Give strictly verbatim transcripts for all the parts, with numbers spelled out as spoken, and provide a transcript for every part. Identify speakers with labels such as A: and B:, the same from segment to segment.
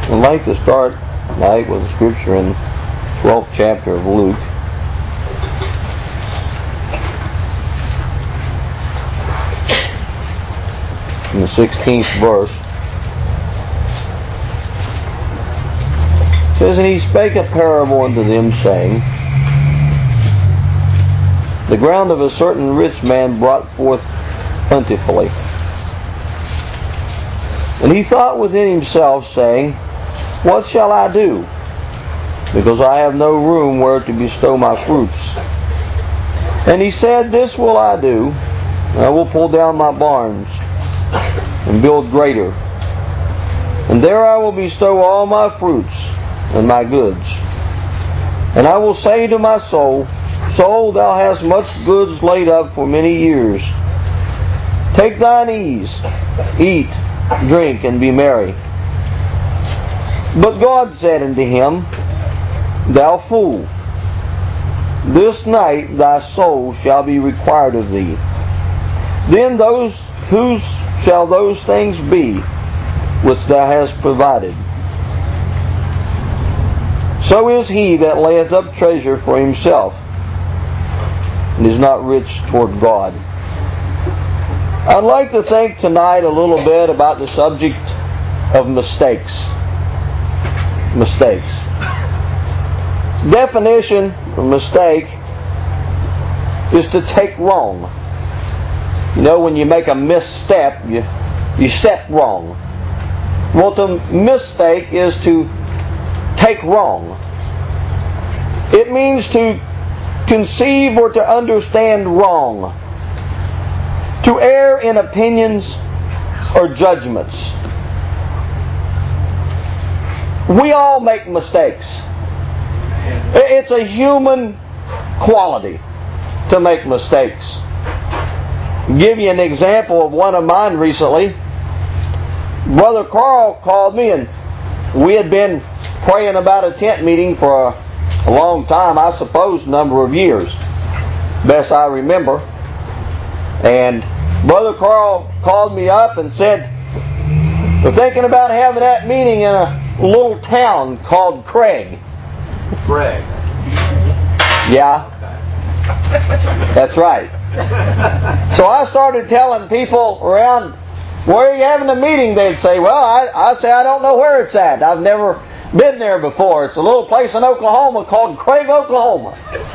A: I'd like to start tonight with a scripture in the twelfth chapter of Luke. In the sixteenth verse. It says, "And he spake a parable unto them, saying, The ground of a certain rich man brought forth plentifully. And he thought within himself, saying, What shall I do? Because I have no room where to bestow my fruits. And he said, This will I do. I will pull down my barns and build greater. And there I will bestow all my fruits and my goods. And I will say to my soul, Soul, thou hast much goods laid up for many years. Take thine ease, eat, drink, and be merry. But God said unto him, Thou fool, this night thy soul shall be required of thee. Then those whose shall those things be which thou hast provided? So is he that layeth up treasure for himself, and is not rich toward God." I'd like to think tonight a little bit about the subject of mistakes. Mistakes. Definition of mistake is to take wrong. You know, when you make a misstep, you, you step wrong. Well, to mistake is to take wrong. It means to conceive or to understand wrong. To err in opinions or judgments. We all make mistakes. It's a human quality to make mistakes. I'll give you an example of one of mine recently. Brother Carl called me, and we had been praying about a tent meeting for a, a long time, I suppose a number of years, best I remember. And Brother Carl called me up and said, "We're thinking about having that meeting in a little town called Craig."
B: Craig.
A: Yeah. That's right. So I started telling people around, "Where are you having the meeting?" They'd say, "Well, I, I say I don't know where it's at. I've never been there before. It's a little place in Oklahoma called Craig, Oklahoma."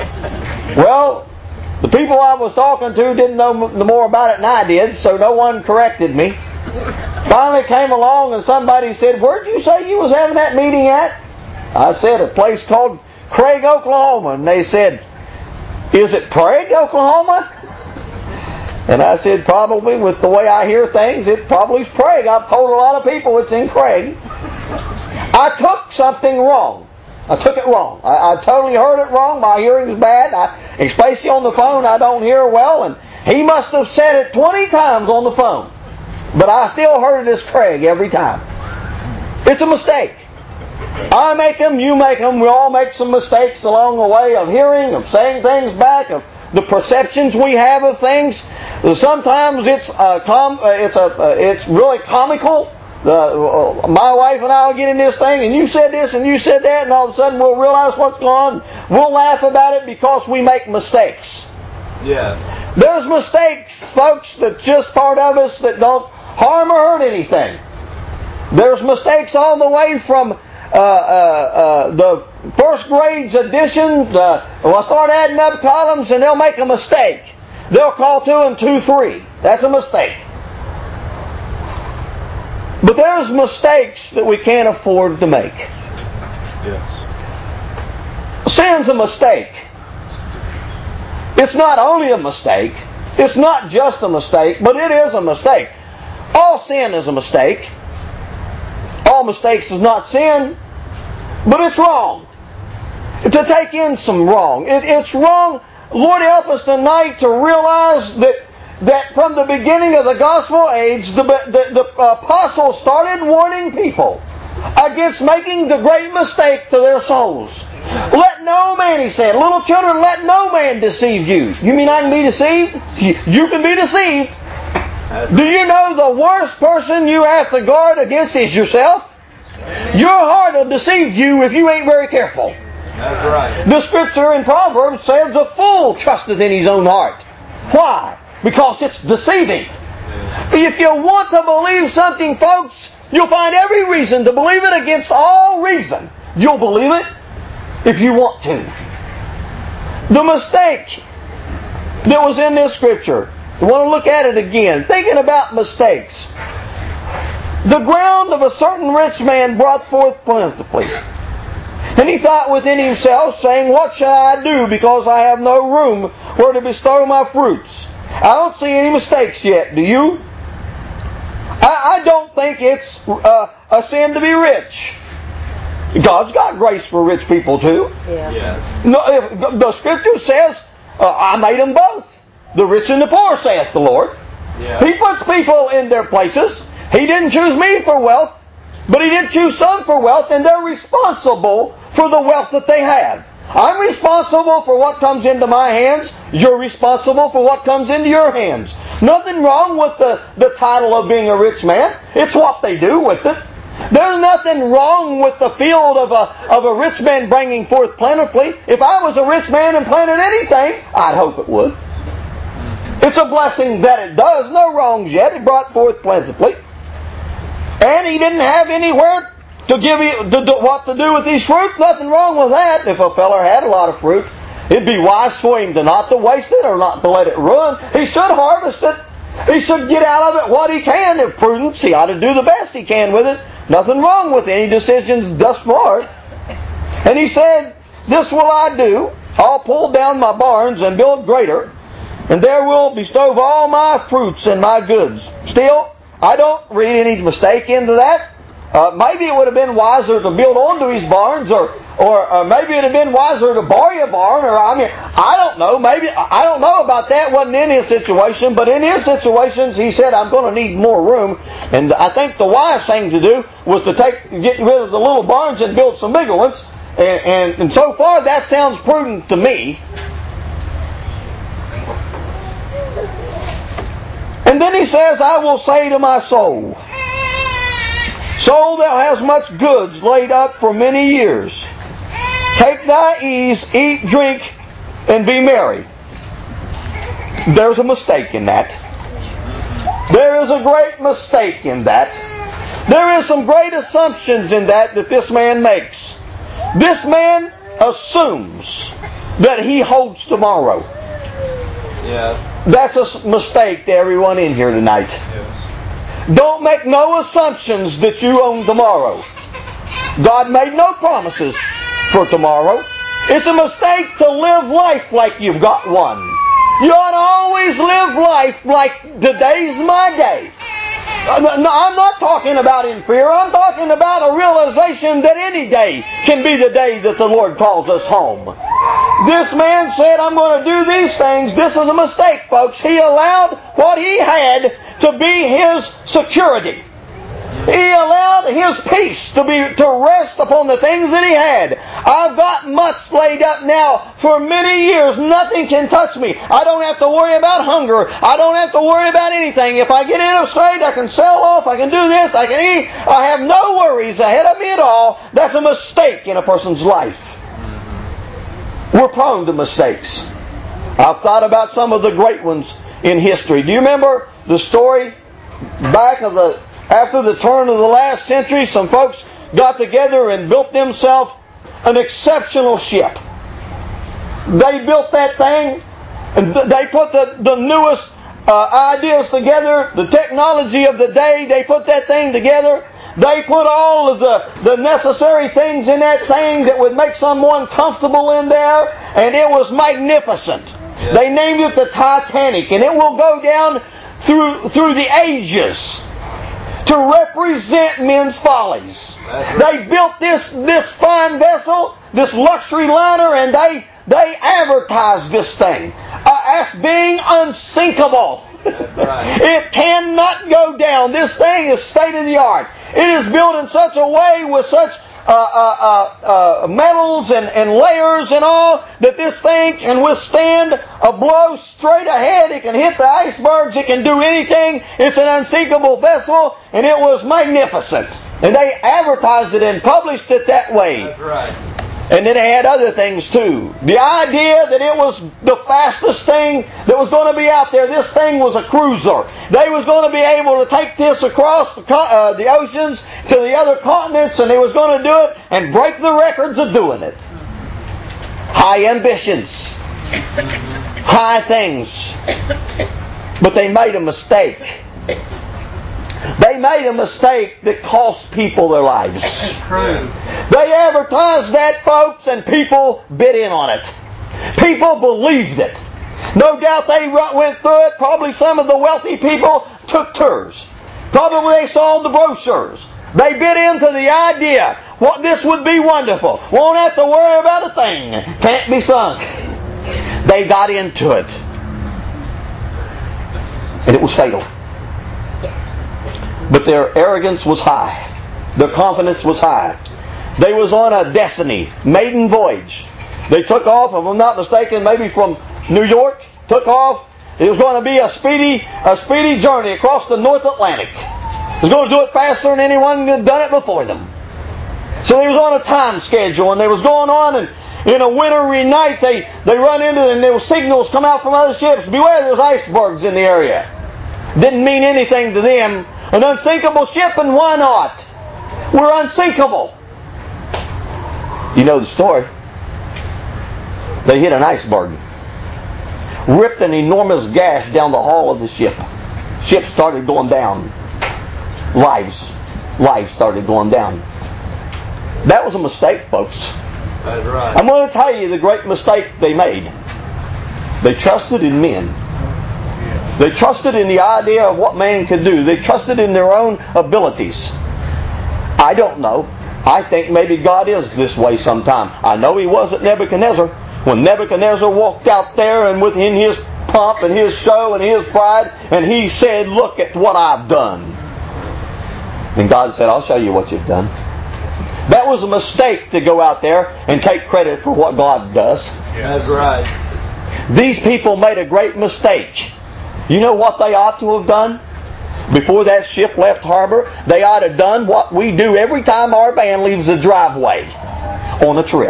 A: Well, the people I was talking to didn't know more about it than I did, so no one corrected me. Finally came along and somebody said, "Where'd you say you was having that meeting at?" I said, "A place called Craig, Oklahoma." And they said, "Is it Prague, Oklahoma?" And I said, "Probably, with the way I hear things, it probably is Prague. I've told a lot of people it's in Craig." I took something wrong. I took it wrong. I, I totally heard it wrong. My hearing's bad. I, especially on the phone, I don't hear well. And he must have said it twenty times on the phone. But I still heard it as Craig every time. It's a mistake. I make them, you make them. We all make some mistakes along the way of hearing, of saying things back, of the perceptions we have of things. Sometimes it's uh, com- it's a uh, it's really comical. Uh, my wife and I will get in this thing, and you said this and you said that, and all of a sudden we'll realize what's going on. We'll laugh about it because we make mistakes.
B: Yeah.
A: There's mistakes, folks, that's just part of us that don't harm or hurt anything. There's mistakes all the way from uh, uh, uh, the first grade's addition. Uh, we'll start adding up columns, and they'll make a mistake. They'll call two and two three. That's a mistake. But there's mistakes that we can't afford to make.
B: Yes.
A: Sin's a mistake. It's not only a mistake, it's not just a mistake, but it is a mistake. All sin is a mistake. All mistakes is not sin, but it's wrong. To take in some wrong. It, it's wrong. Lord, help us tonight to realize that that from the beginning of the gospel age, the, the, the apostles started warning people against making the great mistake to their souls. Let no man, he said, little children, let no man deceive you. You mean I can be deceived? You can be deceived. Do you know the worst person you have to guard against is yourself? Your heart will deceive you if you ain't very careful.
B: That's right.
A: The scripture in Proverbs says a fool trusteth in his own heart. Why? Because it's deceiving. If you want to believe something, folks, you'll find every reason to believe it against all reason. You'll believe it if you want to. The mistake that was in this scripture, I want to look at it again. Thinking about mistakes. The ground of a certain rich man brought forth plentifully. And he thought within himself, saying, what shall I do, because I have no room where to bestow my fruits? I don't see any mistakes yet, do you? I, I don't think it's uh, a sin to be rich. God's got grace for rich people too.
C: Yeah.
B: Yeah.
A: No, if, the scripture says, uh, I made them both. The rich and the poor, saith the Lord.
B: Yeah.
A: He puts people in their places. He didn't choose me for wealth, but He did choose some for wealth, and they're responsible for the wealth that they have. I'm responsible for what comes into my hands. You're responsible for what comes into your hands. Nothing wrong with the, the title of being a rich man. It's what they do with it. There's nothing wrong with the field of a, of a rich man bringing forth plentifully. If I was a rich man and planted anything, I'd hope it would. It's a blessing that it does. No wrongs yet. It brought forth plentifully. And he didn't have anywhere to give you to do, what to do with these fruits. Nothing wrong with that. If a feller had a lot of fruit, it'd be wise for him to not to waste it or not to let it ruin. He should harvest it. He should get out of it what he can. If prudence, he ought to do the best he can with it. Nothing wrong with any decisions thus far. And he said, this will I do. I'll pull down my barns and build greater, and there will bestow all my fruits and my goods. Still, I don't read any mistake into that. Uh, maybe it would have been wiser to build onto his barns, or, or, or maybe it would have been wiser to borrow a barn, or I mean, I don't know. Maybe I don't know about that. Wasn't in his situation, but in his situations, he said, "I'm going to need more room." And I think the wise thing to do was to take get rid of the little barns and build some bigger ones. And, and, and so far, that sounds prudent to me. And then he says, "I will say to my soul, soul, thou hast much goods laid up for many years. Take thy ease, eat, drink, and be merry." There's a mistake in that. There is a great mistake in that. There is some great assumptions in that that this man makes. This man assumes that he holds tomorrow.
B: Yeah.
A: That's a mistake to everyone in here tonight.
B: Yes.
A: Don't make no assumptions that you own tomorrow. God made no promises for tomorrow. It's a mistake to live life like you've got one. You ought to always live life like today's my day. No, I'm not talking about in fear. I'm talking about a realization that any day can be the day that the Lord calls us home. This man said, "I'm going to do these things." This is a mistake, folks. He allowed what he had to be his security. He allowed his peace to be to rest upon the things that he had. I've got much laid up now for many years. Nothing can touch me. I don't have to worry about hunger. I don't have to worry about anything. If I get in a strait, I can sell off. I can do this. I can eat. I have no worries ahead of me at all. That's a mistake in a person's life. We're prone to mistakes. I've thought about some of the great ones in history. Do you remember the story back of the after the turn of the last century? Some folks got together and built themselves an exceptional ship. They built that thing, and they put the, the newest uh, ideas together, the technology of the day. They put that thing together. They put all of the, the necessary things in that thing that would make someone comfortable in there, and it was magnificent. Yeah. They named it the Titanic, and it will go down through through the ages to represent men's follies. Right. They built this this fine vessel, this luxury liner, and they they advertised this thing uh, as being unsinkable. Right. It cannot go down. This thing is state of the art. It is built in such a way with such uh, uh, uh, metals and, and layers and all that this thing can withstand a blow straight ahead. It can hit the icebergs. It can do anything. It's an unsinkable vessel, and it was magnificent. And they advertised it and published it that way.
B: That's right.
A: And then they had other things too. The idea that it was the fastest thing that was going to be out there. This thing was a cruiser. They was going to be able to take this across the, uh, the oceans to the other continents, and they was going to do it and break the records of doing it. High ambitions. High things. But they made a mistake. They made a mistake that cost people their lives. They advertised that, folks, and people bid in on it. People believed it. No doubt they went through it. Probably some of the wealthy people took tours. Probably they saw the brochures. They bid into the idea. What this would be wonderful. Won't have to worry about a thing. Can't be sunk. They got into it. And it was fatal. But their arrogance was high. Their confidence was high. They was on a destiny, maiden voyage. They took off, if I'm not mistaken, maybe from New York. Took off. It was going to be a speedy, a speedy journey across the North Atlantic. It was going to do it faster than anyone had done it before them. So they was on a time schedule, and they was going on, and in a wintry night they, they run into it, and there were signals come out from other ships. Beware, there's icebergs in the area. Didn't mean anything to them. An unsinkable ship, and why not? We're unsinkable. You know the story. They hit an iceberg. Ripped an enormous gash down the hull of the ship. Ship started going down. Lives. Lives started going down. That was a mistake, folks.
B: That's right.
A: I'm going to tell you the great mistake they made. They trusted in men. They trusted in the idea of what man could do. They trusted in their own abilities. I don't know. I think maybe God is this way sometime. I know He was at Nebuchadnezzar. When Nebuchadnezzar walked out there and within his pomp and his show and his pride, and he said, look at what I've done. And God said, I'll show you what you've done. That was a mistake to go out there and take credit for what God does.
B: That's right.
A: These people made a great mistake. You know what they ought to have done? Before that ship left harbor, they ought to have done what we do every time our band leaves the driveway on a trip.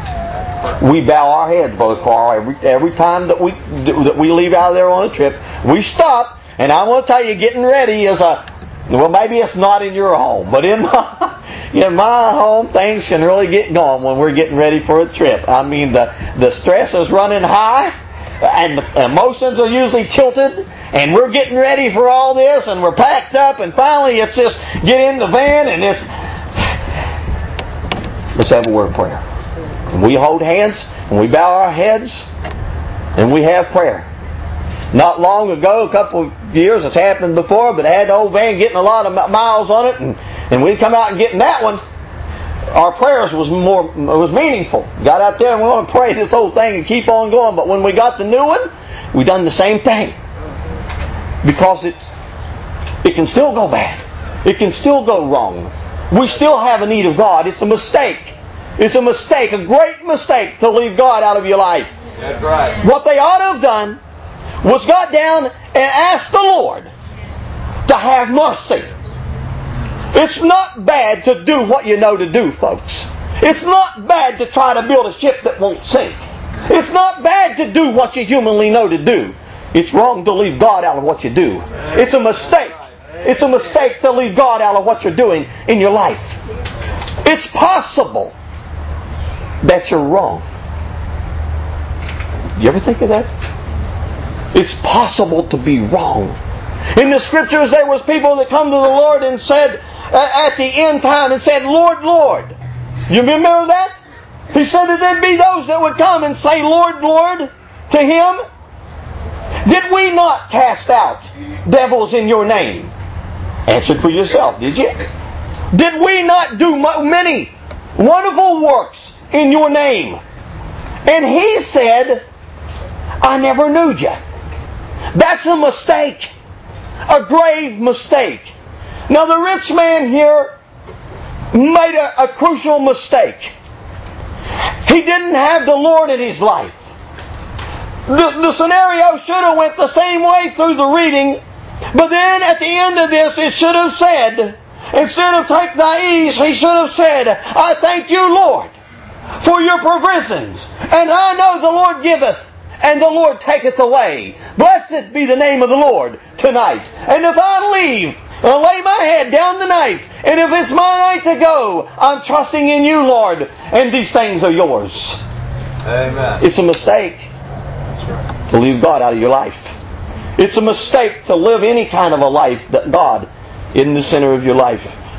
A: We bow our heads, Brother Carl, every, every time that we that we leave out of there on a trip. We stop, and I want to tell you, getting ready is a, well, maybe it's not in your home, but in my, in my home, things can really get going when we're getting ready for a trip. I mean, the, the stress is running high, and the emotions are usually tilted, and we're getting ready for all this, and we're packed up, and finally it's just get in the van, and it's, let's have a word of prayer. And we hold hands, and we bow our heads, and we have prayer. Not long ago, a couple of years, it's happened before, but I had the old van getting a lot of miles on it, and, and we'd come out and getting that one. Our prayers was more was meaningful. Got out there and we want to pray this whole thing and keep on going. But when we got the new one, we done the same thing. Because it it can still go bad. It can still go wrong. We still have a need of God. It's a mistake. It's a mistake, a great mistake to leave God out of your life.
B: That's right.
A: What they ought to have done was got down and asked the Lord to have mercy. It's not bad to do what you know to do, folks. It's not bad to try to build a ship that won't sink. It's not bad to do what you humanly know to do. It's wrong to leave God out of what you do. It's a mistake. It's a mistake to leave God out of what you're doing in your life. It's possible that you're wrong. You ever think of that? It's possible to be wrong. In the Scriptures, there was people that come to the Lord and said, uh, at the end time, and said, Lord, Lord. You remember that? He said that there'd be those that would come and say, Lord, Lord, to Him. Did we not cast out devils in your name? Answered for yourself, did you? Did we not do many wonderful works in your name? And He said, I never knew you. That's a mistake. A grave mistake. Now the rich man here made a, a crucial mistake. He didn't have the Lord in his life. The, the scenario should have went the same way through the reading, but then at the end of this it should have said, instead of take thy ease, he should have said, I thank you, Lord, for your provisions. And I know the Lord giveth, and the Lord taketh away. Blessed be the name of the Lord tonight. And if I leave and lay my head down tonight, and if it's my night to go, I'm trusting in you, Lord, and these things are yours.
B: Amen.
A: It's a mistake to leave God out of your life. It's a mistake to live any kind of a life that God isn't the center of your life.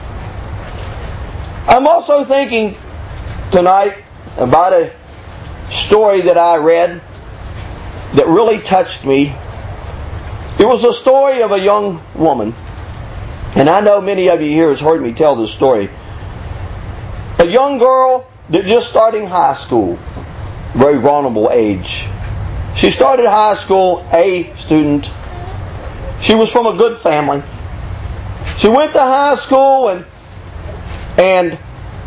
A: I'm also thinking tonight about a story that I read that really touched me. It was a story of a young woman. And I know many of you here has heard me tell this story. A young girl that just starting high school. Very vulnerable age. She started high school, A student. She was from a good family. She went to high school and and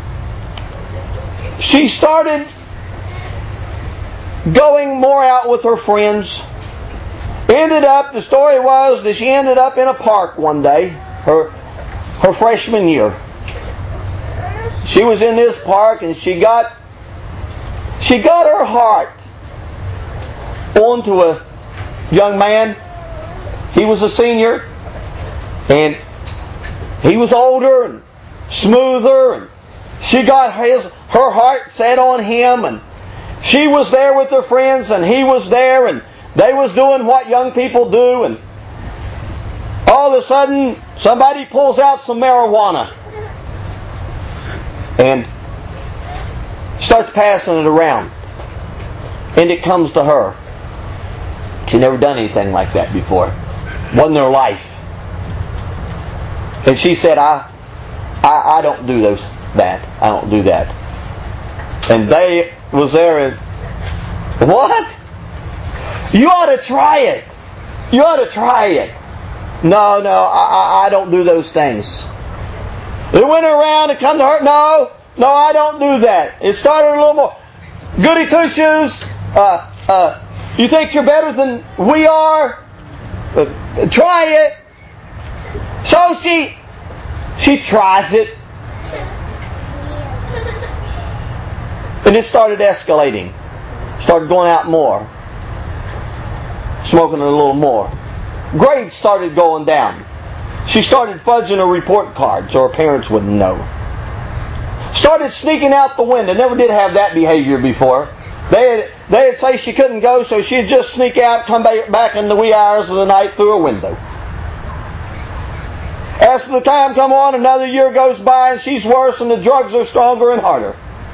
A: she started going more out with her friends. Ended up, the story was that she ended up in a park one day, her her freshman year. She was in this park and she got she got her heart onto a young man. He was a senior and he was older and smoother, and she got his her heart set on him, and she was there with her friends and he was there, and they was doing what young people do, and all of a sudden somebody pulls out some marijuana and starts passing it around, and it comes to her. She never done anything like that before. Wasn't her life. And she said, I I, I don't do those that. I don't do that. And they was there and, what? You ought to try it. You ought to try it. No, no, I, I, I don't do those things. It went around and come to her. No, no, I don't do that. It started a little more. Goody two shoes. Uh, uh, you think you're better than we are? Uh, try it. So she, she tries it. And it started escalating. Started going out more. Smoking a little more. Grades started going down. She started fudging her report cards so her parents wouldn't know. Started sneaking out the window. Never did have that behavior before. They'd, they'd say she couldn't go, so she'd just sneak out, come back in the wee hours of the night through a window. As the time come on, another year goes by and she's worse and the drugs are stronger and harder.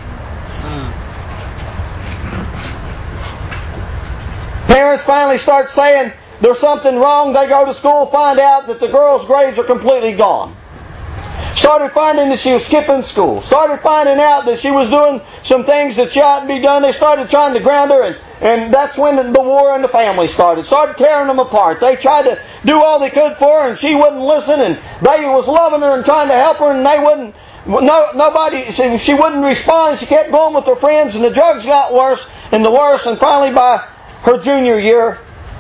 A: Parents finally start saying there's something wrong. They go to school, find out that the girl's grades are completely gone. Started finding that she was skipping school. Started finding out that she was doing some things that she oughtn't be done. They started trying to ground her, and, and that's when the, the war in the family started. Started tearing them apart. They tried to do all they could for her, and she wouldn't listen, and they was loving her and trying to help her, and they wouldn't. No, nobody. She, she wouldn't respond. She kept going with her friends, and the drugs got worse and the worse, and finally by her junior year,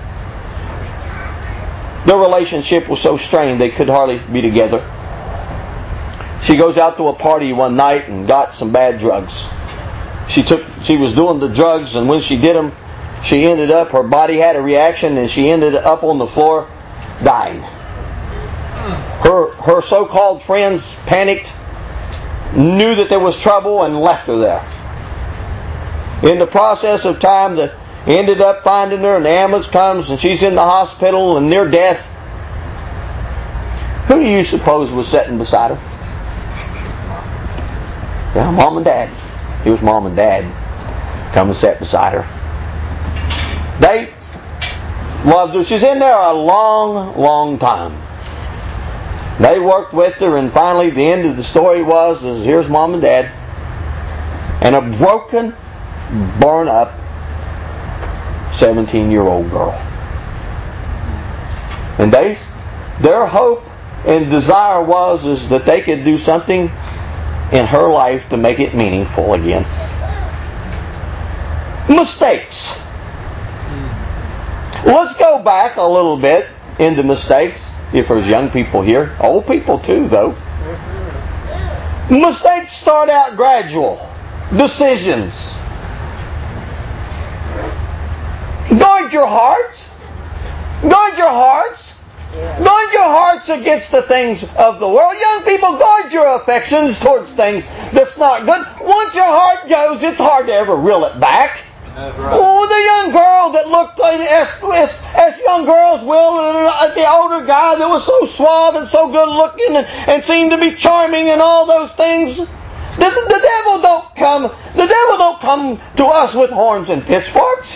A: their relationship was so strained they could hardly be together. She goes out to a party one night and got some bad drugs. She took, she was doing the drugs, and when she did them, she ended up, her body had a reaction, and she ended up on the floor dying. Her, her so-called friends panicked, knew that there was trouble, and left her there. In the process of time, the ended up finding her, and the ambulance comes, and she's in the hospital and near death. Who do you suppose was sitting beside her? Yeah, Mom and Dad. It was Mom and Dad come and sat beside her. They loved her. She's in there a long, long time. They worked with her, and finally the end of the story was, is here's Mom and Dad, and a broken, burn up seventeen-year-old girl. And they, their hope and desire was is that they could do something in her life to make it meaningful again. Mistakes. Let's go back a little bit into mistakes. If there's young people here, old people too, though. Mistakes start out gradual. Decisions. Guard your hearts. Guard your hearts. Guard your hearts against the things of the world. Young people, guard your affections towards things that's not good. Once your heart goes, it's hard to ever reel it back. That's right. Oh, the young girl that looked as, as, as young girls will, and the older guy that was so suave and so good looking and, and seemed to be charming and all those things. The, the devil don't come. The devil don't come to us with horns and pitchforks.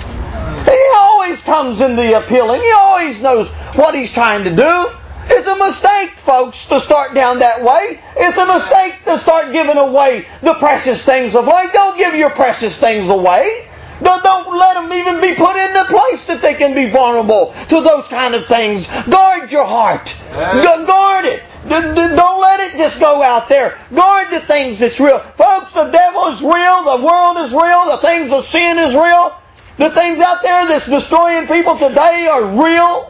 A: He always comes in the appealing. He always knows what he's trying to do. It's a mistake, folks, to start down that way. It's a mistake to start giving away the precious things of life. Don't give your precious things away. Don't, don't let them even be put in the place that they can be vulnerable to those kind of things. Guard your heart. Guard it. Don't let it just go out there. Guard the things that's real. Folks, the devil is real. The world is real. The things of sin is real. The things out there that's destroying people today are real.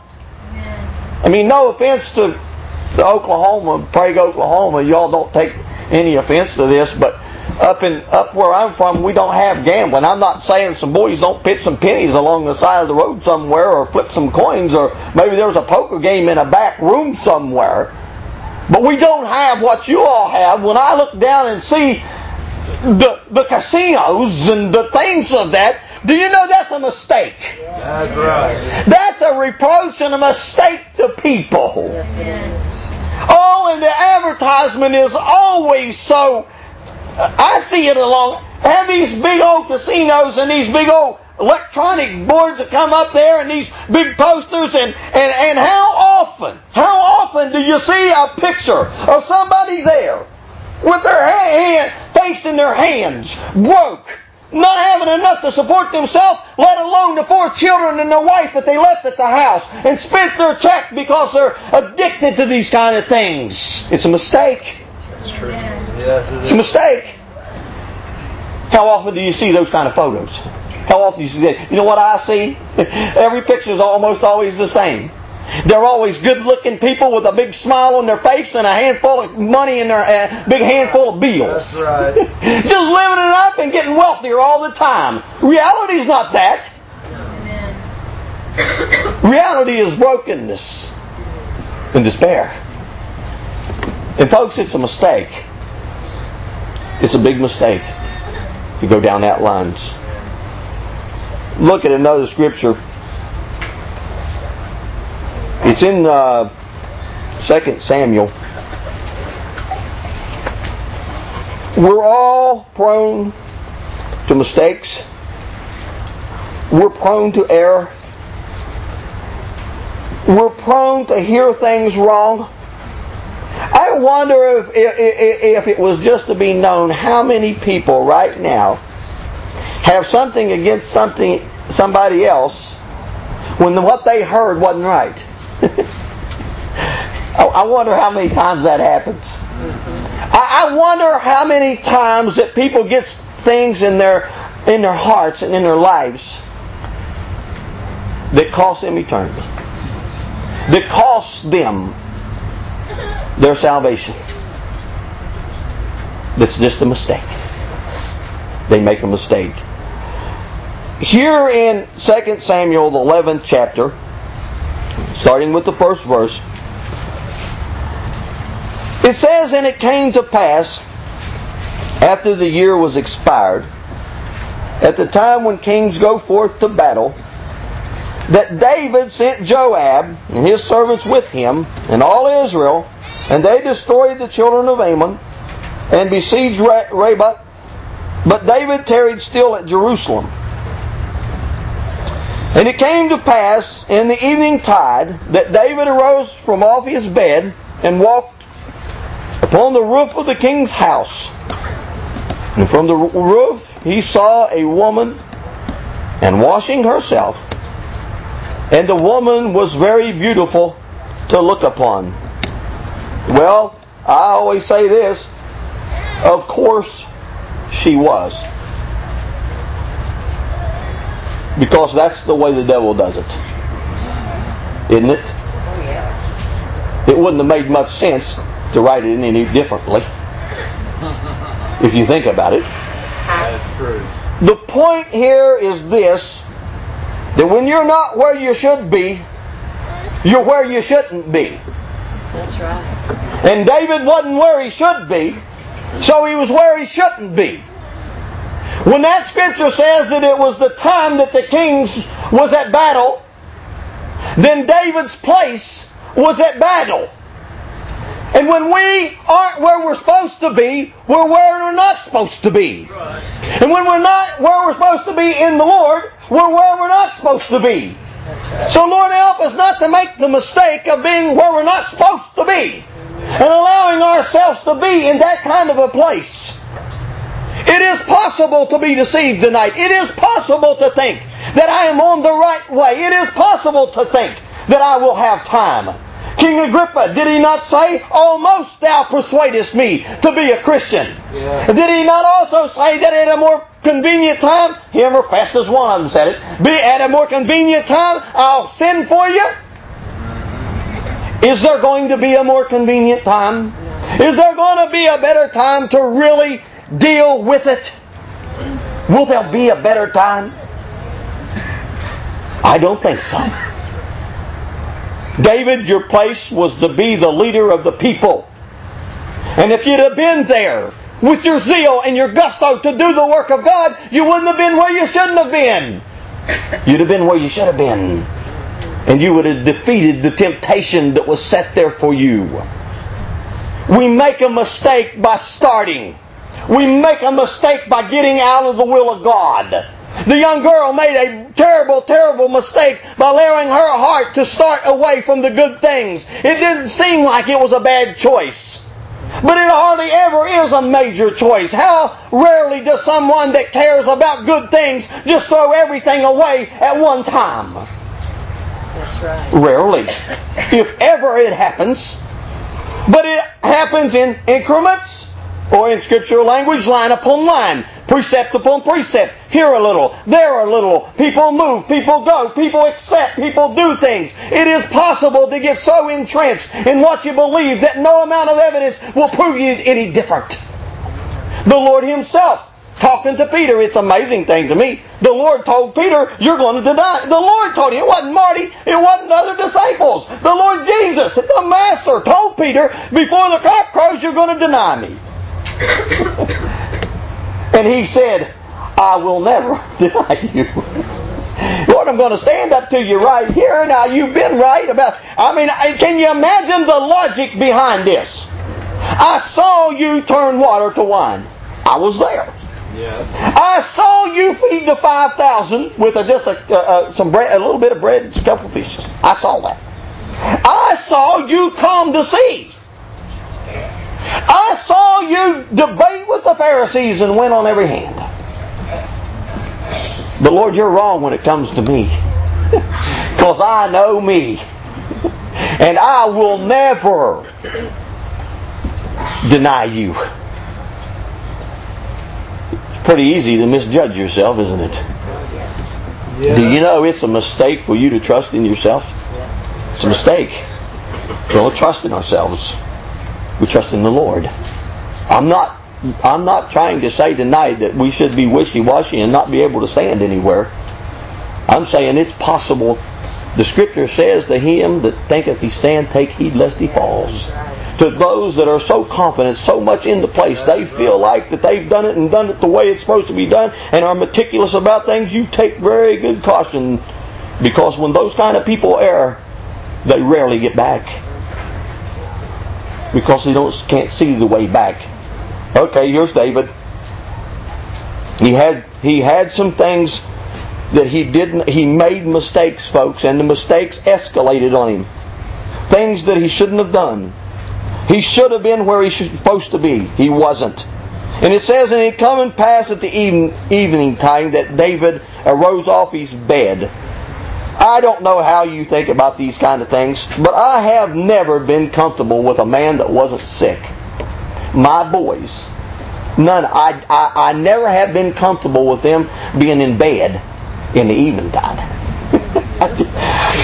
A: I mean, no offense to the Oklahoma, Prague, Oklahoma. Y'all don't take any offense to this, but up in up where I'm from, we don't have gambling. I'm not saying some boys don't pitch some pennies along the side of the road somewhere or flip some coins, or maybe there's a poker game in a back room somewhere. But we don't have what you all have. When I look down and see the the casinos and the things of that, do you know that's a mistake?
B: That's right.
A: That's a reproach and a mistake to people.
C: Yes, it is.
A: Oh, and the advertisement is always so... I see it along... Have these big old casinos and these big old electronic boards that come up there and these big posters, and, and, and how often, how often do you see a picture of somebody there with their hand, face in their hands, broke, not having enough to support themselves, let alone the four children and their wife that they left at the house, and spent their check because they're addicted to these kind of things? It's a mistake.
B: That's true. Yes, it is.
A: It's a mistake. How often do you see those kind of photos? How often do you see that? You know what I see? Every picture is almost always the same. They're always good-looking people with a big smile on their face and a handful of money in their uh, big handful of bills.
B: That's right.
A: Just living it up and getting wealthier all the time. Reality's not that.
C: Amen.
A: Reality is brokenness and despair. And folks, it's a mistake. It's a big mistake to go down that lines. Look at another scripture. It's in uh, Second Samuel. We're all prone to mistakes. We're prone to error. We're prone to hear things wrong. I wonder if, if, if it was just to be known how many people right now have something against something somebody else when what they heard wasn't right. I wonder how many times that happens. I wonder how many times that people get things in their in their hearts and in their lives that cost them eternity, that cost them their salvation. That's just a mistake. They make a mistake. Here in Second Samuel, the eleventh chapter, starting with the first verse, it says, "And it came to pass, after the year was expired, at the time when kings go forth to battle, that David sent Joab and his servants with him, and all Israel, and they destroyed the children of Ammon, and besieged Rabbah. But David tarried still at Jerusalem. And it came to pass in the evening tide that David arose from off his bed and walked upon the roof of the king's house. And from the roof he saw a woman and washing herself. And the woman was very beautiful to look upon." Well, I always say this. Of course she was. Because that's the way the devil does it. Isn't it?
C: Oh, yeah.
A: It wouldn't have made much sense to write it any differently. if you think about it.
B: That's true.
A: The point here is this, that when you're not where you should be, you're where you shouldn't be.
C: That's right.
A: And David wasn't where he should be, so he was where he shouldn't be. When that scripture says that it was the time that the king was at battle, then David's place was at battle. And when we aren't where we're supposed to be, we're where we're not supposed to be. And when we're not where we're supposed to be in the Lord, we're where we're not supposed to be. So Lord, help us not to make the mistake of being where we're not supposed to be and allowing ourselves to be in that kind of a place. It is possible to be deceived tonight. It is possible to think that I am on the right way. It is possible to think that I will have time. King Agrippa, did he not say, almost thou persuadest me to be a Christian? Yeah. Did he not also say that at a more convenient time, him or Festus, one of them said it, be at a more convenient time, I'll send for you? Is there going to be a more convenient time? Is there going to be a better time to really deal with it? Will there be a better time? I don't think so. David, your place was to be the leader of the people. And if you'd have been there with your zeal and your gusto to do the work of God, you wouldn't have been where you shouldn't have been. You'd have been where you should have been. And you would have defeated the temptation that was set there for you. We make a mistake by starting. We make a mistake by getting out of the will of God. The young girl made a terrible, terrible mistake by allowing her heart to start away from the good things. It didn't seem like it was a bad choice. But it hardly ever is a major choice. How rarely does someone that cares about good things just throw everything away at one time?
C: That's right.
A: Rarely. If ever it happens. But it happens in increments, or in scriptural language, line upon line. Precept upon precept. Here a little, there a little. People move, people go, people accept, people do things. It is possible to get so entrenched in what you believe that no amount of evidence will prove you any different. The Lord Himself, talking to Peter, it's an amazing thing to me. The Lord told Peter, you're going to deny. The Lord told him, it wasn't Marty, it wasn't other disciples. The Lord Jesus, the Master, told Peter, before the cock crows, you're going to deny me. And he said, I will never deny you. Lord, I'm going to stand up to you right here. Now, you've been right about... I mean, can you imagine the logic behind this? I saw you turn water to wine. I was there.
B: Yeah.
A: I saw you feed the five thousand with a, just a, uh, some bread, a little bit of bread and a couple of fishes. I saw that. I saw you calm the sea. I saw you debate with the Pharisees and win on every hand. But Lord, you're wrong when it comes to me. Because I know me. And I will never deny you. It's pretty easy to misjudge yourself, isn't it? Yeah. Do you know it's a mistake for you to trust in yourself? It's a mistake. We don't trust in ourselves. We trust in the Lord. I'm not I'm not trying to say tonight that we should be wishy-washy and not be able to stand anywhere. I'm saying it's possible. The Scripture says to him that thinketh he stand, take heed lest he falls. To those that are so confident, so much in the place, they feel like that they've done it and done it the way it's supposed to be done and are meticulous about things, you take very good caution, because when those kind of people err, they rarely get back. Because they don't can't see the way back. Okay, here's David. He had he had some things that he didn't. He made mistakes, folks, and the mistakes escalated on him. Things that he shouldn't have done. He should have been where he was supposed to be. He wasn't. And it says, and it come and pass at the even, evening time that David arose off his bed. I don't know how you think about these kind of things, but I have never been comfortable with a man that wasn't sick. My boys, none. I, I, I never have been comfortable with them being in bed in the evening time.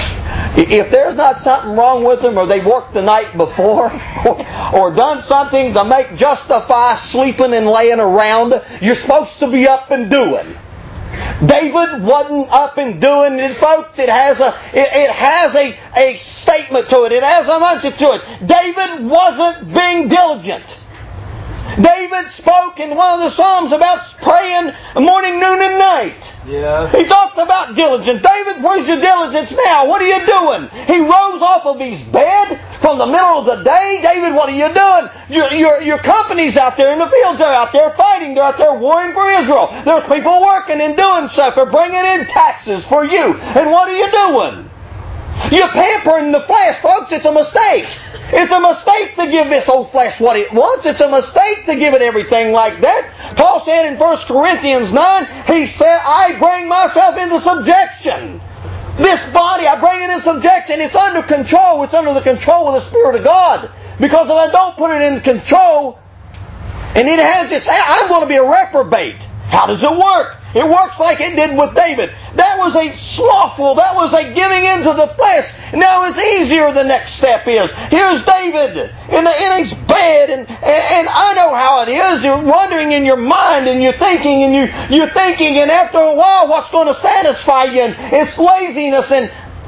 A: If there's not something wrong with them, or they worked the night before, or, or done something to make justify sleeping and laying around, you're supposed to be up and doing. David wasn't up and doing it, folks. It has a it, it has a, a statement to it. It has a message to it. David wasn't being diligent. David spoke in one of the Psalms about praying morning, noon, and night.
B: Yeah.
A: He talked about diligence. David, where's your diligence now? What are you doing? He rose off of his bed from the middle of the day. David, what are you doing? Your, your, your company's out there in the fields. They're out there fighting. They're out there warring for Israel. There's people working and doing stuff. They're bringing in taxes for you. And what are you doing? You're pampering the flesh, folks. It's a mistake. It's a mistake to give this old flesh what it wants. It's a mistake to give it everything like that. Paul said in First Corinthians nine, he said, I bring myself into subjection. This body, I bring it in subjection. It's under control. It's under the control of the Spirit of God. Because if I don't put it in control, and it has its, I'm going to be a reprobate. How does it work? It works like it did with David. That was a slothful, that was a giving into the flesh. Now it's easier the next step is. Here's David in, the, in his bed, and, and, and I know how it is. You're wondering in your mind, and you're thinking, and you, you're thinking, and after a while, what's going to satisfy you? And it's laziness, and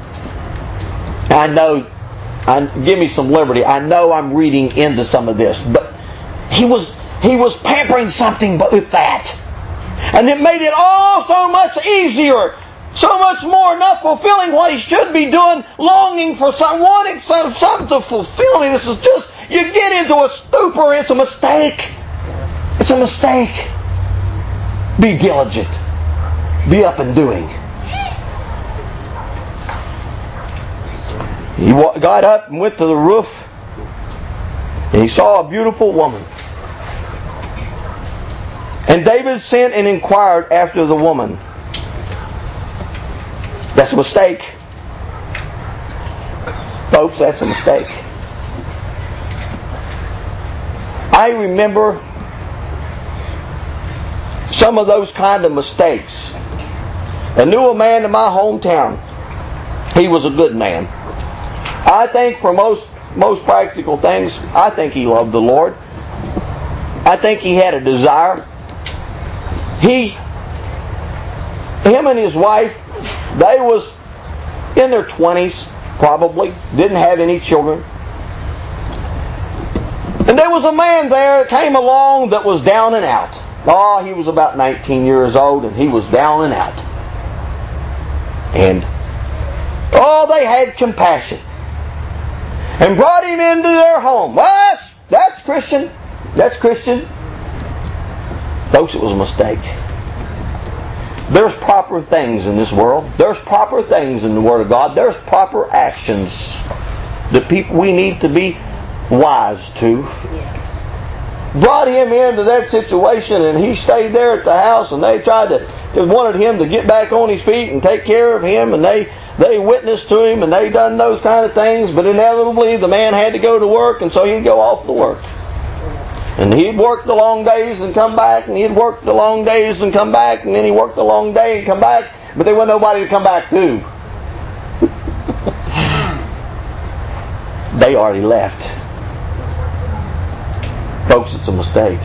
A: I know, I, give me some liberty. I know I'm reading into some of this, but he was he was pampering something but with that. And it made it all so much easier, so much more, not fulfilling what he should be doing, longing for some, wanting some, something to fulfill me. This is just, you get into a stupor. It's a mistake. It's a mistake. Be diligent. Be up and doing. He got up and went to the roof, and he saw a beautiful woman. And David sent and inquired after the woman. That's a mistake. Folks, that's a mistake. I remember some of those kind of mistakes. I knew a man in my hometown. He was a good man. I think for most most practical things, I think he loved the Lord. I think he had a desire. He, him and his wife, they was in their twenties, probably. Didn't have any children. And there was a man there that came along that was down and out. Oh, he was about nineteen years old, and he was down and out. And, oh, they had compassion. And brought him into their home. Well, that's, that's Christian. That's Christian. Folks, it was a mistake. There's proper things in this world. There's proper things in the Word of God. There's proper actions that people we need to be wise to.
C: Yes.
A: Brought him into that situation, and he stayed there at the house, and they tried to, they wanted him to get back on his feet and take care of him, and they, they witnessed to him, and they done those kind of things, but inevitably the man had to go to work, and so he'd go off to work. And he'd work the long days and come back, and he'd work the long days and come back, and then he worked the long day and come back, but there wasn't nobody to come back to. They already left. Folks, it's a mistake.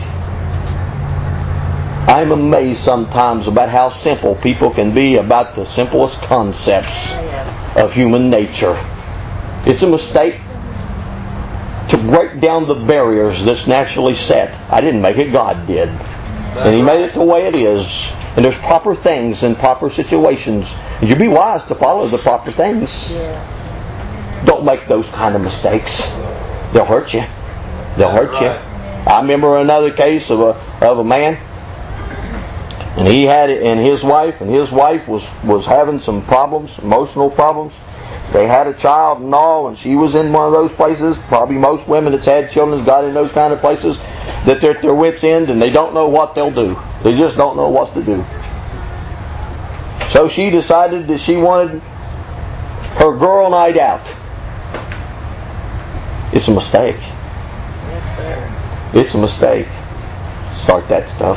A: I'm amazed sometimes about how simple people can be about the simplest concepts of human nature. It's a mistake to break down the barriers that's naturally set. I didn't make it, God did. And He made it the way it is. And there's proper things in proper situations. And you be wise to follow the proper things. Don't make those kind of mistakes. They'll hurt you. They'll hurt you. I remember another case of a of a man, and he had it, and his wife, and his wife was, was having some problems, emotional problems. They had a child and all, and she was in one of those places. Probably most women that's had children has got in those kind of places that they're at their wits' end, and they don't know what they'll do. They just don't know what to do. So she decided that she wanted her girl night out. It's a mistake.
C: Yes, sir.
A: It's a mistake. Start that stuff.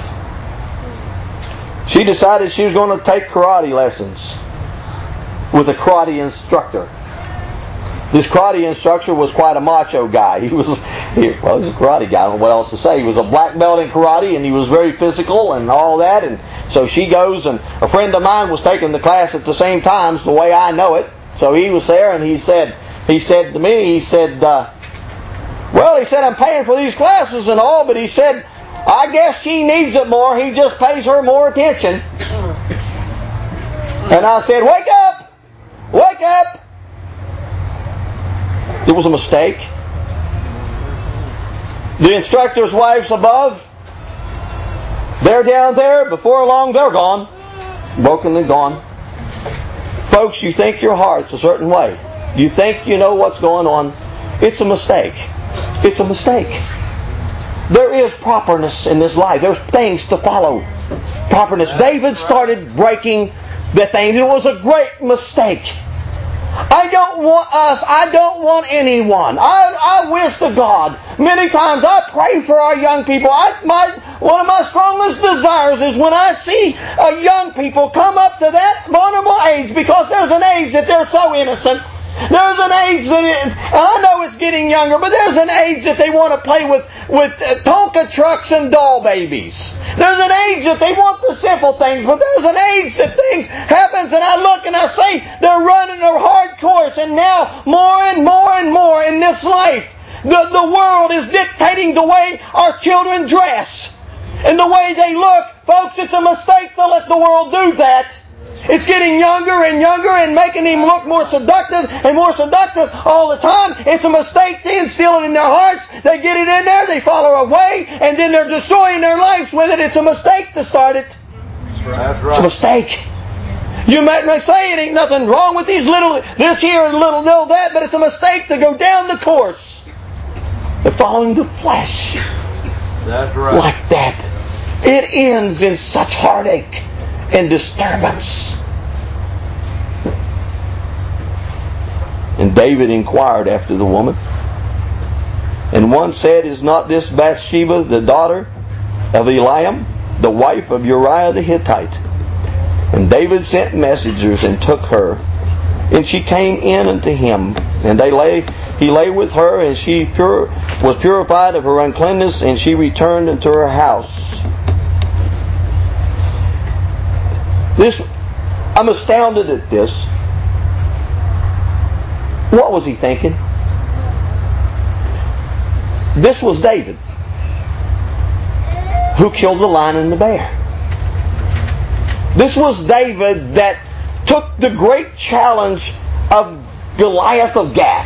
A: She decided she was going to take karate lessons with a karate instructor. This karate instructor was quite a macho guy. He was, he, well, he was a karate guy. I don't know what else to say. He was a black belt in karate, and he was very physical and all that. And so she goes, and a friend of mine was taking the class at the same time, the way I know it. So he was there, and he said, he said to me, he said, uh, well, he said, I'm paying for these classes and all, but he said, I guess she needs it more. He just pays her more attention. And I said, wake up! Wake up! It was a mistake. The instructor's wife's above. They're down there. Before long, they're gone. Broken and gone. Folks, you think your heart's a certain way. You think you know what's going on. It's a mistake. It's a mistake. There is properness in this life. There's things to follow. Properness. David started breaking the things. It was a great mistake. I don't want us, I don't want anyone. I, I wish to God, many times I pray for our young people. I, my, one of my strongest desires is when I see uh, young people come up to that vulnerable age, because there's an age that they're so innocent. There's an age that, it, and I know it's getting younger, but there's an age that they want to play with, with uh, Tonka trucks and doll babies. There's an age that they want the simple things, but there's an age that things happens, and I look and I say they're running a hard course, and now more and more and more in this life, the, the world is dictating the way our children dress and the way they look. Folks, it's a mistake to let the world do that. It's getting younger and younger and making him look more seductive and more seductive all the time. It's a mistake to instill it in their hearts. They get it in there, they follow away, and then they're destroying their lives with it. It's a mistake to start it.
B: That's right.
A: It's a mistake. You might say it ain't nothing wrong with these little, this here and little, little that, but it's a mistake to go down the course. They're following the flesh.
B: That's right.
A: Like that. It ends in such heartache and disturbance. And David inquired after the woman. And one said, is not this Bathsheba the daughter of Eliam, the wife of Uriah the Hittite? And David sent messengers and took her. And she came in unto him. And they lay, he lay with her, and she pure, was purified of her uncleanness, and she returned into her house. This, I'm astounded at this. What was he thinking? This was David, who killed the lion and the bear. This was David that took the great challenge of Goliath of Gath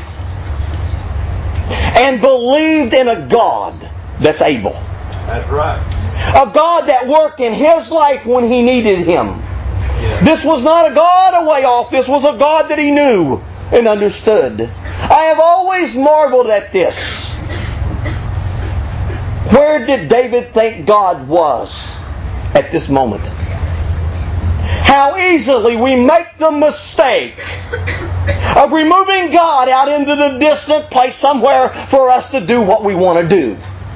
A: and believed in a God that's able.
B: That's right.
A: A God that worked in his life when he needed him. Yeah. This was not a God a way off. This was a God that he knew and understood. I have always marveled at this. Where did David think God was at this moment? How easily we make the mistake of removing God out into the distant place somewhere for us to do what we want to do.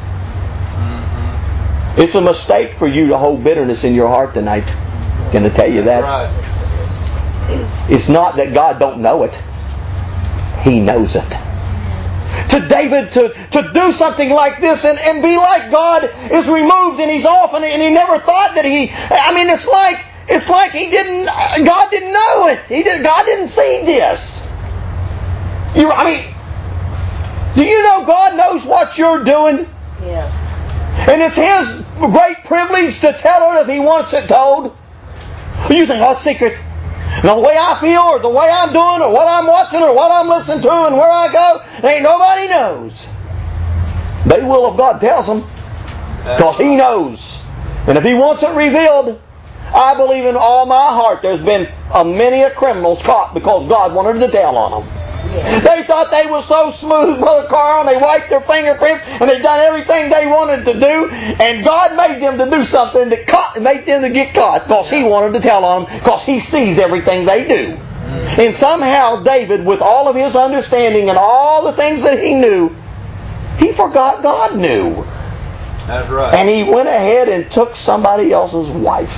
A: Mm-hmm. It's a mistake for you to hold bitterness in your heart tonight. I'm going to tell you that.
B: Right.
A: It's not that God don't know it. He knows it. To David to, to do something like this and, and be like God is removed and he's off and, and he never thought that he... I mean, it's like it's like he didn't... God didn't know it. He did, God didn't see this. You, I mean, do you know God knows what you're doing?
C: Yes.
A: And it's His great privilege to tell it if He wants it told. You think, oh, it's secret. The way I feel or the way I'm doing or what I'm watching or what I'm listening to and where I go, ain't nobody knows. The will of God tells them. Because He knows. And if He wants it revealed, I believe in all my heart there's been a many a criminals caught because God wanted to tell on them. Yeah. They thought they were so smooth, Brother Carl, and they wiped their fingerprints and they done everything they wanted to do, and God made them to do something that caught, made them to get caught because He wanted to tell on them because He sees everything they do. Mm. And somehow David, with all of his understanding and all the things that he knew, he forgot God knew.
B: That's right.
A: And he went ahead and took somebody else's wife.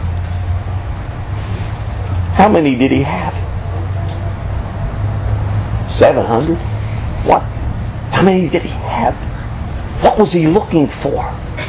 A: How many did he have? Seven hundred? What? How many did he have? What was he looking for?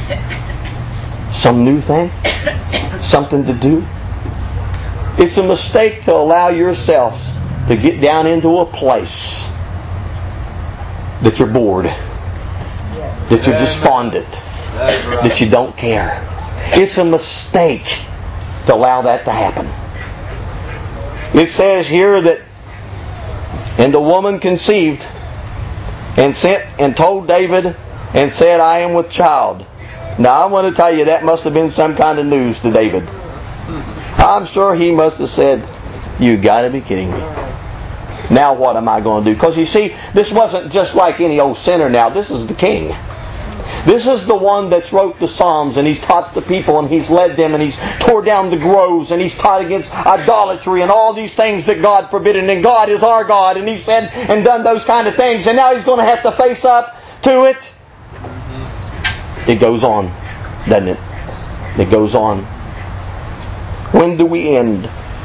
A: Some new thing? Something to do? It's a mistake to allow yourself to get down into a place that you're bored, that you're despondent, that you don't care. It's a mistake to allow that to happen. It says here that, and the woman conceived and sent and told David and said, I am with child. Now I want to tell you, that must have been some kind of news to David. I'm sure he must have said, you got to be kidding me. Now what am I going to do? Because you see, this wasn't just like any old sinner now. This is the king. This is the one that's wrote the Psalms, and he's taught the people, and he's led them, and he's tore down the groves, and he's taught against idolatry and all these things that God forbidden. And God is our God, and he said and done those kind of things, and now he's going to have to face up to it. It goes on, doesn't it? It goes on. When do we end?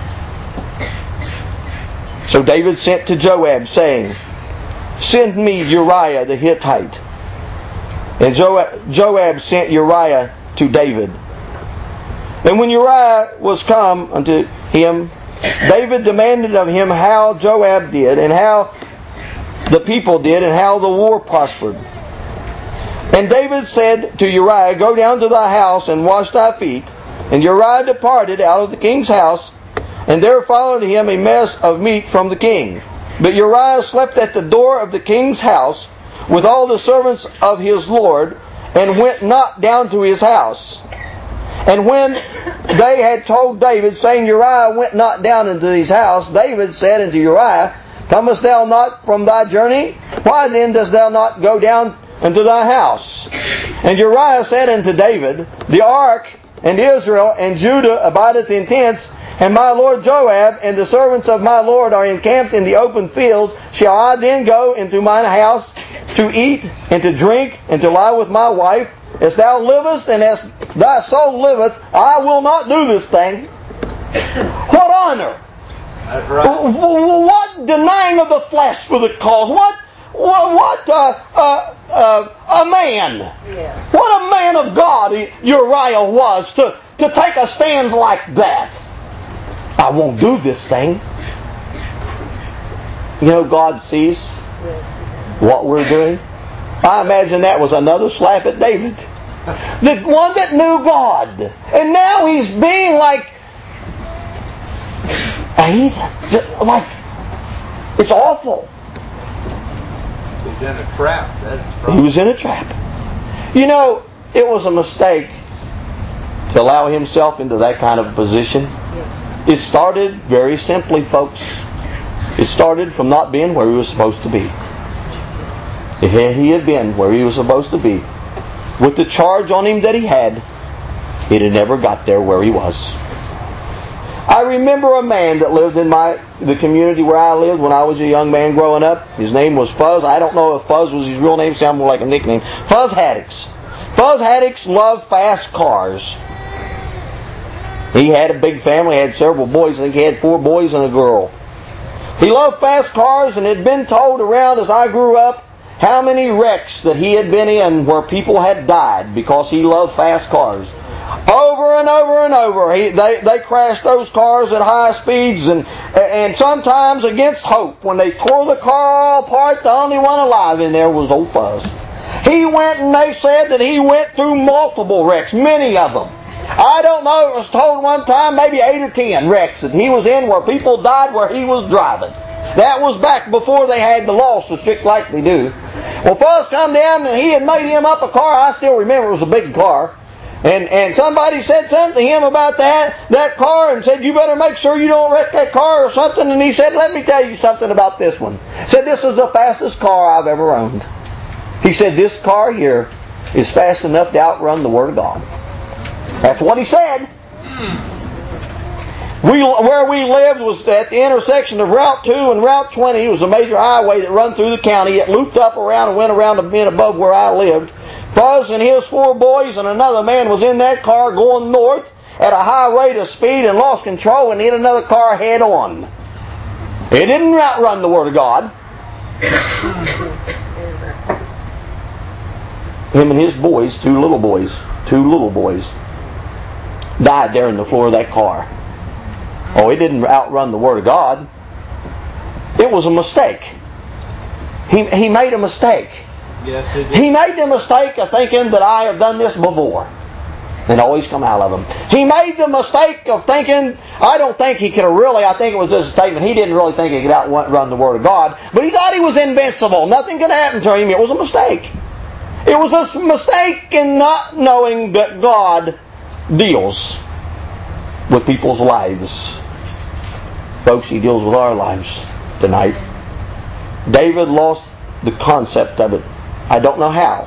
A: So David sent to Joab, saying, send me Uriah the Hittite. And Joab sent Uriah to David. And when Uriah was come unto him, David demanded of him how Joab did, and how the people did, and how the war prospered. And David said to Uriah, go down to thy house and wash thy feet. And Uriah departed out of the king's house, and there followed him a mess of meat from the king. But Uriah slept at the door of the king's house with all the servants of his lord, and went not down to his house. And when they had told David, saying, Uriah went not down into his house, David said unto Uriah, comest thou not from thy journey? Why then dost thou not go down into thy house? And Uriah said unto David, the ark and Israel and Judah abideth in tents, and my lord Joab and the servants of my lord are encamped in the open fields. Shall I then go into mine house to eat and to drink and to lie with my wife? As thou livest and as thy soul liveth, I will not do this thing. What honor?
B: That's right.
A: What denying of the flesh for the cause? What What, what uh, uh, uh, a man. Yes. What a man of God Uriah was to, to take a stand like that. I won't do this thing. You know, God sees what we're doing. I imagine that was another slap at David. The one that knew God. And now he's being like, he, like, it's awful.
B: He's in a trap. That's
A: he was in a trap. You know, it was a mistake to allow himself into that kind of position. It started very simply, folks. It started from not being where he was supposed to be. If he had been where he was supposed to be, with the charge on him that he had, it had never got there where he was. I remember a man that lived in my the community where I lived when I was a young man growing up. His name was Fuzz. I don't know if Fuzz was his real name. Sounded more like a nickname. Fuzz Haddix. Fuzz Haddix loved fast cars. He had a big family. He had several boys. I think he had four boys and a girl. He loved fast cars, and it had been told around as I grew up how many wrecks that he had been in where people had died because he loved fast cars. Over and over and over, he, they, they crashed those cars at high speeds, and and sometimes against hope. When they tore the car all apart, the only one alive in there was old Fuzz. He went, and they said that he went through multiple wrecks, many of them. I don't know, it was told one time maybe eight or ten wrecks that he was in where people died where he was driving. That was back before they had the law so strict like they do. Well, Fuzz come down, and he had made him up a car. I still remember it was a big car. And and somebody said something to him about that that car and said, you better make sure you don't wreck that car or something. And he said, let me tell you something about this one. He said, this is the fastest car I've ever owned. He said, this car here is fast enough to outrun the Word of God. That's what he said. We Where we lived was at the intersection of Route two and Route twenty. It was a major highway that run through the county. It looped up around and went around the bend above where I lived. Fuzz and his four boys and another man was in that car going north at a high rate of speed and lost control and hit another car head on. It didn't outrun the Word of God. Him and his boys, two little boys, two little boys, died there in the floor of that car. Oh, it didn't outrun the Word of God. It was a mistake. He, he made a mistake.
B: Yes, it did.
A: He made the mistake of thinking that I have done this before. And always come out of him. He made the mistake of thinking, I don't think he could have really, I think it was just a statement, he didn't really think he could outrun the Word of God, but he thought he was invincible. Nothing could happen to him. It was a mistake. It was a mistake in not knowing that God deals with people's lives. Folks, He deals with our lives tonight. David lost the concept of it. I don't know how.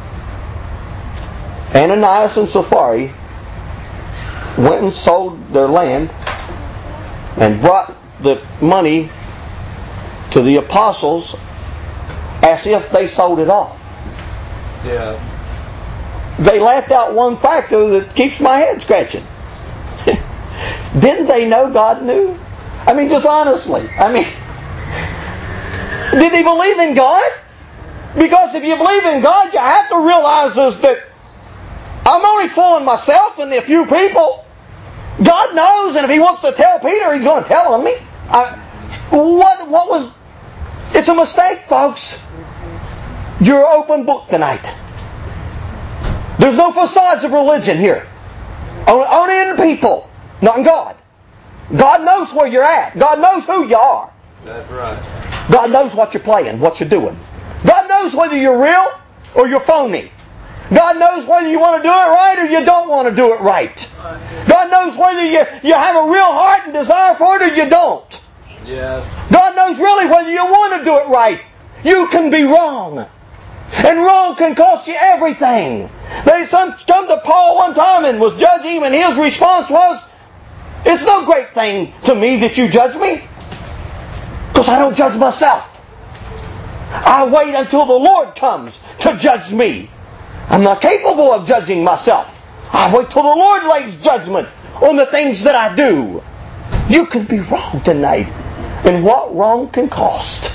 A: Ananias and Sapphira went and sold their land and brought the money to the apostles as if they sold it all.
B: Yeah.
A: They left out one factor that keeps my head scratching. Didn't they know God knew? I mean, just honestly. I mean, did they believe in God? Because if you believe in God, you have to realize this, that I'm only fooling myself and a few people. God knows, and if He wants to tell Peter, He's going to tell him. Me. I, what, what was... It's a mistake, folks. You're an open book tonight. There's no facades of religion here. Only, only in the people, not in God. God knows where you're at. God knows who you are.
B: That's right.
A: God knows what you're playing, what you're doing. God knows whether you're real or you're phony. God knows whether you want to do it right or you don't want to do it right. God knows whether you, you have a real heart and desire for it or you don't.
B: Yes.
A: God knows really whether you want to do it right. You can be wrong. And wrong can cost you everything. They some come to Paul one time and was judging him, and his response was, it's no great thing to me that you judge me, because I don't judge myself. I wait until the Lord comes to judge me. I'm not capable of judging myself. I wait till the Lord lays judgment on the things that I do. You can be wrong tonight. And what wrong can cost?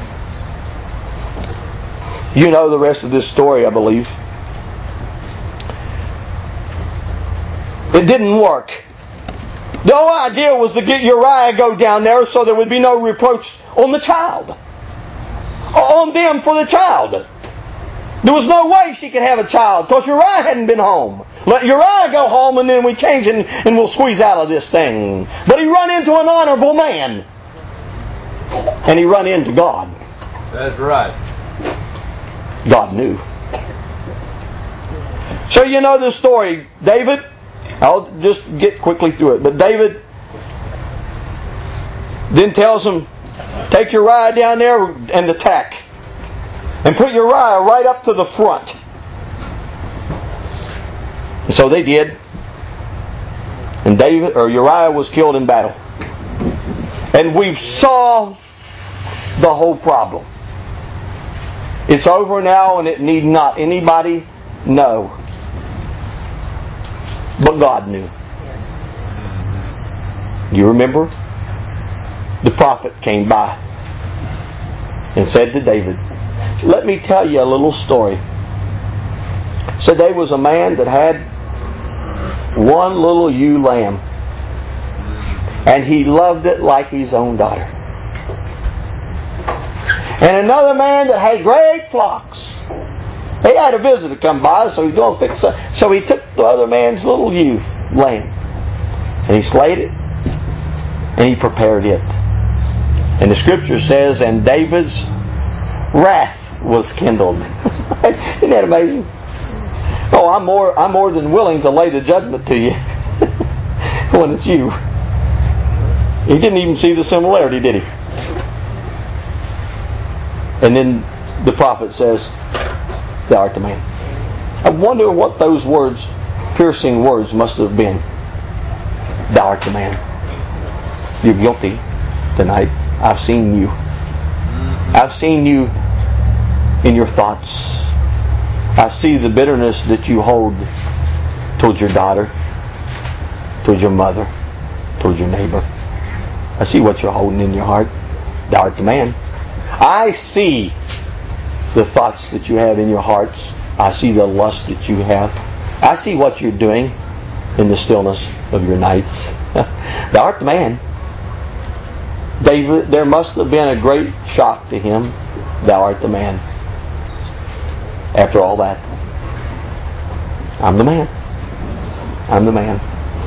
A: You know the rest of this story, I believe. It didn't work. The whole idea was to get Uriah to go down there so there would be no reproach on the child. On them for the child. There was no way she could have a child because Uriah hadn't been home. Let Uriah go home and then we change it and we'll squeeze out of this thing. But he run into an honorable man. And he run into God.
B: That's right.
A: God knew. So you know the story. David, I'll just get quickly through it. But David then tells him, take Uriah down there and attack. And put Uriah right up to the front. And so they did. And David or Uriah was killed in battle. And we've solved the whole problem. It's over now and it need not anybody know. But God knew. You remember? The prophet came by and said to David, let me tell you a little story. So there was a man that had one little ewe lamb. And he loved it like his own daughter. And another man that had great flocks. He had a visitor come by, so he going to fix it. So he took the other man's little ewe lamb. And he slayed it. And he prepared it. And the scripture says, and David's wrath was kindled. Isn't that amazing? Oh, I'm more I'm more than willing to lay the judgment to you when it's you. He didn't even see the similarity, did he? And then the prophet says, thou art the man. I wonder what those words, piercing words, must have been. Thou art the man. You're guilty tonight. I've seen you. I've seen you in your thoughts. I see the bitterness that you hold towards your daughter, towards your mother, towards your neighbor. I see what you're holding in your heart. Thou art the man. I see the thoughts that you have in your hearts. I see the lust that you have. I see what you're doing in the stillness of your nights. Thou art the man. David, there must have been a great shock to him. Thou art the man. After all that, I'm the man. I'm the man.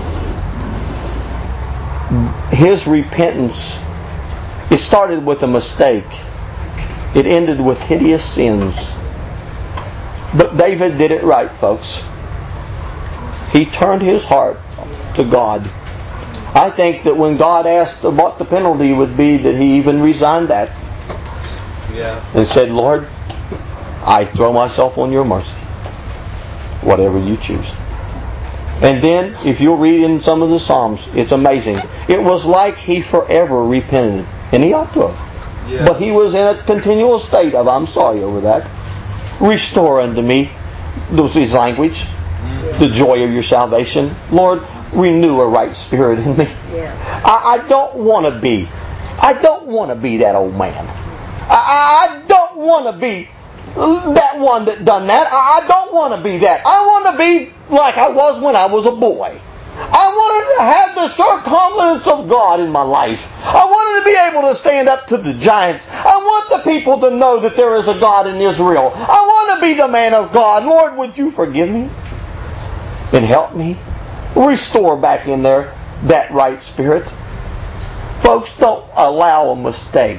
A: His repentance, it started with a mistake. It ended with hideous sins. But David did it right, folks. He turned his heart to God. I think that when God asked what the penalty would be, that he even resigned that.
B: Yeah.
A: And said, Lord, I throw myself on your mercy. Whatever you choose. And then, if you'll read in some of the Psalms, it's amazing. It was like he forever repented. And he ought to have.
B: Yeah.
A: But he was in a continual state of, I'm sorry over that. Restore unto me, was his language, the joy of your salvation. Lord, renew a right spirit in me.
C: Yeah.
A: I, I don't want to be, I don't want to be that old man. I, I don't want to be that one that done that. I, I don't want to be that. I want to be like I was when I was a boy. I wanted to have the sure confidence of God in my life. I wanted to be able to stand up to the giants. I want the people to know that there is a God in Israel. I want to be the man of God. Lord, would you forgive me and help me? Restore back in there that right spirit. Folks, don't allow a mistake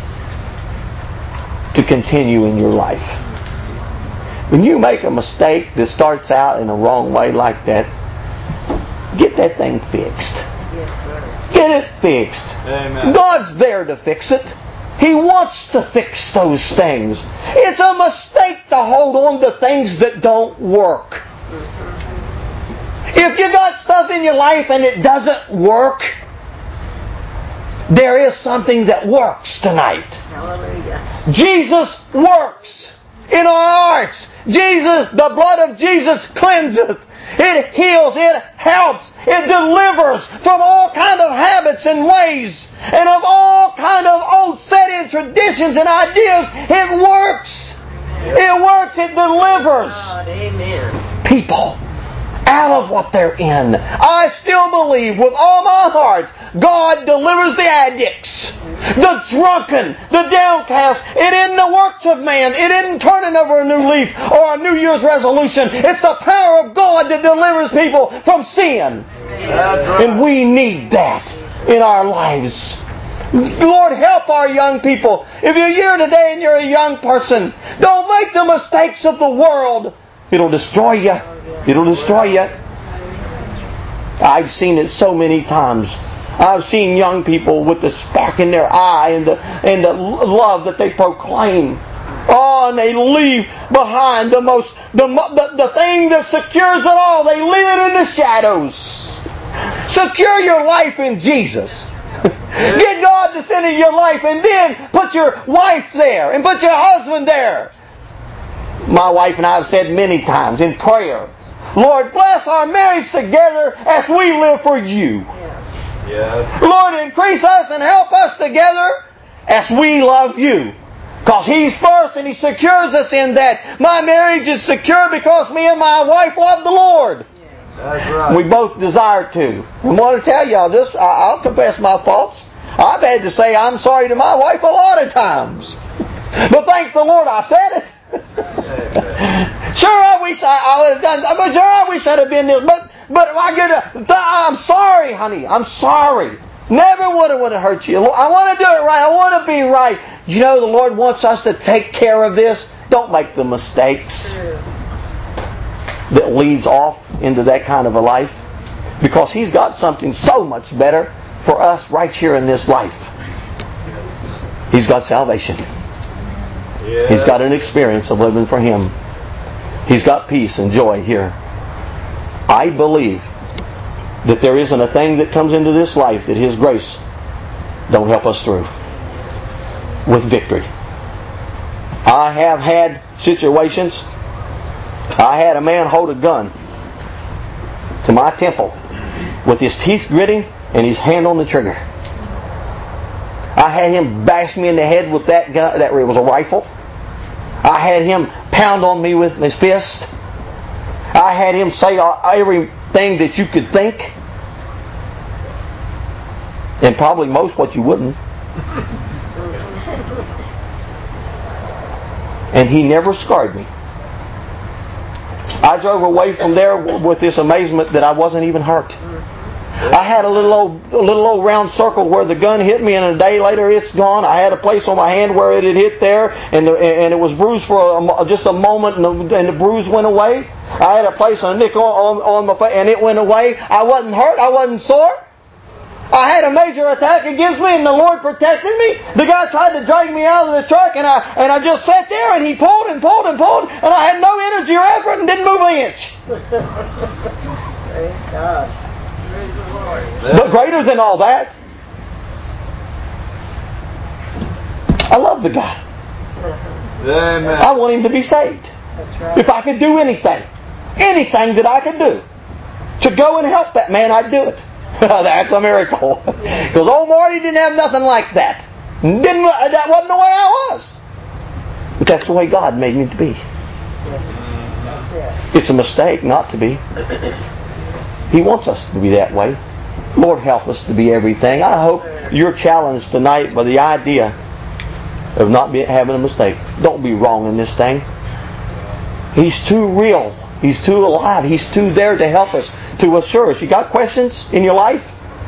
A: to continue in your life. When you make a mistake that starts out in a wrong way like that, get that thing fixed.
C: Yes, sir.
A: Get it fixed.
B: Amen.
A: God's there to fix it. He wants to fix those things. It's a mistake to hold on to things that don't work. If you got stuff in your life and it doesn't work, there is something that works tonight.
C: Hallelujah.
A: Jesus works in our hearts. Jesus, the blood of Jesus cleanseth. It heals, it helps, it delivers from all kind of habits and ways and of all kind of old set-in traditions and ideas. It works. It works, it delivers
C: God, amen.
A: people out of what they're in. I still believe with all my heart God delivers the addicts, the drunken, the downcast. It isn't the works of man. It isn't turning over a new leaf or a New Year's resolution. It's the power of God that delivers people from sin. And we need that in our lives. Lord, help our young people. If you're here today and you're a young person, don't make the mistakes of the world. It'll destroy you. It'll destroy you. I've seen it so many times. I've seen young people with the spark in their eye and the, and the love that they proclaim. Oh, and they leave behind the most the, the, the thing that secures it all. They leave it in the shadows. Secure your life in Jesus. Get God to center your life and then put your wife there and put your husband there. My wife and I have said many times in prayer, Lord, bless our marriage together as we live for you.
B: Yes.
A: Lord, increase us and help us together as we love you. Because He's first and He secures us in that. My marriage is secure because me and my wife love the Lord.
B: That's right.
A: We both desire to. I want to tell y'all, just, I'll confess my faults. I've had to say I'm sorry to my wife a lot of times. But thank the Lord I said it. Sure, I wish I, I would have done. But sure, I wish I'd have been this. But but I get a. I'm sorry, honey. I'm sorry. Never would have would have hurt you. I want to do it right. I want to be right. You know, the Lord wants us to take care of this. Don't make the mistakes that leads off into that kind of a life, because He's got something so much better for us right here in this life. He's got salvation.
B: Yeah.
A: He's got an experience of living for Him. He's got peace and joy here. I believe that there isn't a thing that comes into this life that His grace don't help us through with victory. I have had situations. I had a man hold a gun to my temple with his teeth gritting and his hand on the trigger. I had him bash me in the head with that gun. That it was a rifle. I had him pound on me with his fist. I had him say everything that you could think. And probably most what you wouldn't. And he never scarred me. I drove away from there with this amazement that I wasn't even hurt. I had a little old, a little old round circle where the gun hit me, and a day later it's gone. I had a place on my hand where it had hit there, and the, and it was bruised for a, just a moment, and the, and the bruise went away. I had a place on a nick on, on, on my face, and it went away. I wasn't hurt. I wasn't sore. I had a major attack against me, and the Lord protected me. The guy tried to drag me out of the truck, and I and I just sat there, and he pulled and pulled and pulled, and I had no energy or effort and didn't move an inch.
C: Praise God.
A: But greater than all that, I love the guy.
B: Amen.
A: I want him to be saved.
C: That's right.
A: If I could do anything, anything that I could do to go and help that man, I'd do it. That's a miracle. Because old Marty didn't have nothing like that. Didn't that wasn't the way I was. But that's the way God made me to be.
C: Yes.
A: It's a mistake not to be. He wants us to be that way. Lord, help us to be everything. I hope you're challenged tonight by the idea of not be, having a mistake. Don't be wrong in this thing. He's too real. He's too alive. He's too there to help us, to assure us. You got questions in your life?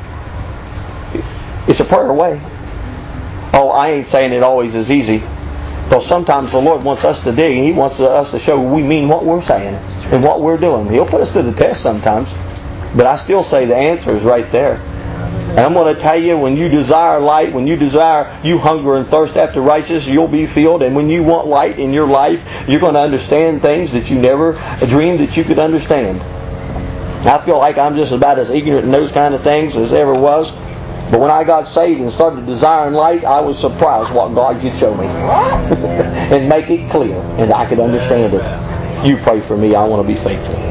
A: It's a prayer away. Oh, I ain't saying it always is easy. Because sometimes the Lord wants us to dig. He wants us to show we mean what we're saying and what we're doing. He'll put us to the test sometimes. But I still say the answer is right there. And I'm going to tell you, when you desire light, when you desire, you hunger and thirst after righteousness, you'll be filled. And when you want light in your life, you're going to understand things that you never dreamed that you could understand. I feel like I'm just about as ignorant in those kind of things as ever was. But when I got saved and started desiring light, I was surprised what God could show me. And make it clear. And I could understand it. You pray for me. I want to be faithful.